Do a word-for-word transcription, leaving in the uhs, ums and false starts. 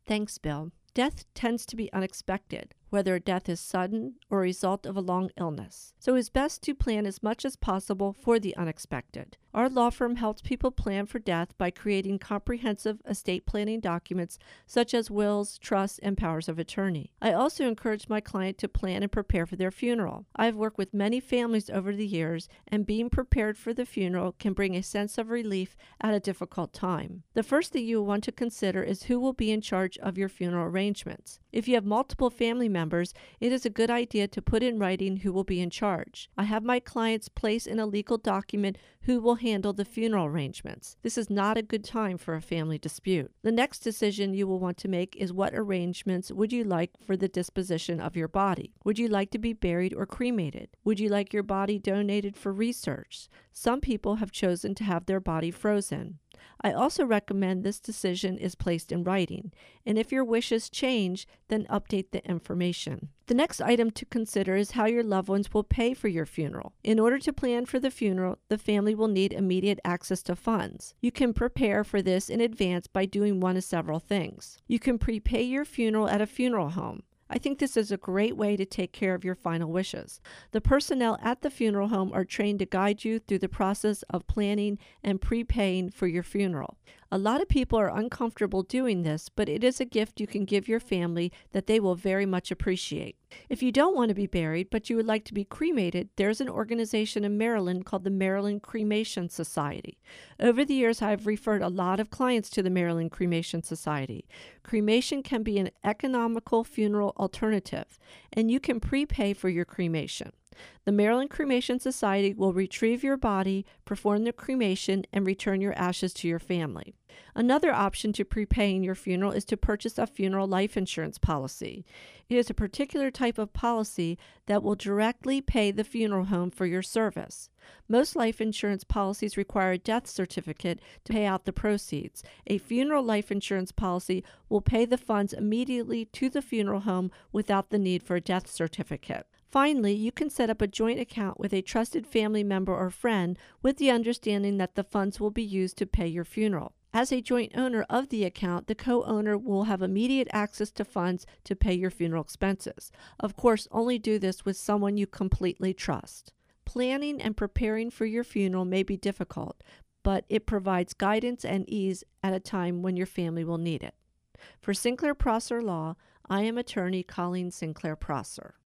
Thanks, Bill. Death tends to be unexpected, whether a death is sudden or a result of a long illness. So it's best to plan as much as possible for the unexpected. Our law firm helps people plan for death by creating comprehensive estate planning documents such as wills, trusts, and powers of attorney. I also encourage my client to plan and prepare for their funeral. I've worked with many families over the years, and being prepared for the funeral can bring a sense of relief at a difficult time. The first thing you will want to consider is who will be in charge of your funeral arrangements. If you have multiple family members, it is a good idea to put in writing who will be in charge. I have my clients place in a legal document who will handle the funeral arrangements. This is not a good time for a family dispute. The next decision you will want to make is what arrangements would you like for the disposition of your body? Would you like to be buried or cremated? Would you like your body donated for research? Some people have chosen to have their body frozen. I also recommend this decision is placed in writing, and if your wishes change, then update the information. The next item to consider is how your loved ones will pay for your funeral. In order to plan for the funeral, the family will need immediate access to funds. You can prepare for this in advance by doing one of several things. You can prepay your funeral at a funeral home. I think this is a great way to take care of your final wishes. The personnel at the funeral home are trained to guide you through the process of planning and prepaying for your funeral. A lot of people are uncomfortable doing this, but it is a gift you can give your family that they will very much appreciate. If you don't want to be buried, but you would like to be cremated, there's an organization in Maryland called the Maryland Cremation Society. Over the years, I've referred a lot of clients to the Maryland Cremation Society. Cremation can be an economical funeral alternative, and you can prepay for your cremation. The Maryland Cremation Society will retrieve your body, perform the cremation, and return your ashes to your family. Another option to prepaying your funeral is to purchase a funeral life insurance policy. It is a particular type of policy that will directly pay the funeral home for your service. Most life insurance policies require a death certificate to pay out the proceeds. A funeral life insurance policy will pay the funds immediately to the funeral home without the need for a death certificate. Finally, you can set up a joint account with a trusted family member or friend with the understanding that the funds will be used to pay your funeral. As a joint owner of the account, the co-owner will have immediate access to funds to pay your funeral expenses. Of course, only do this with someone you completely trust. Planning and preparing for your funeral may be difficult, but it provides guidance and ease at a time when your family will need it. For Sinclair Prosser Law, I am attorney Colleen Sinclair Prosser.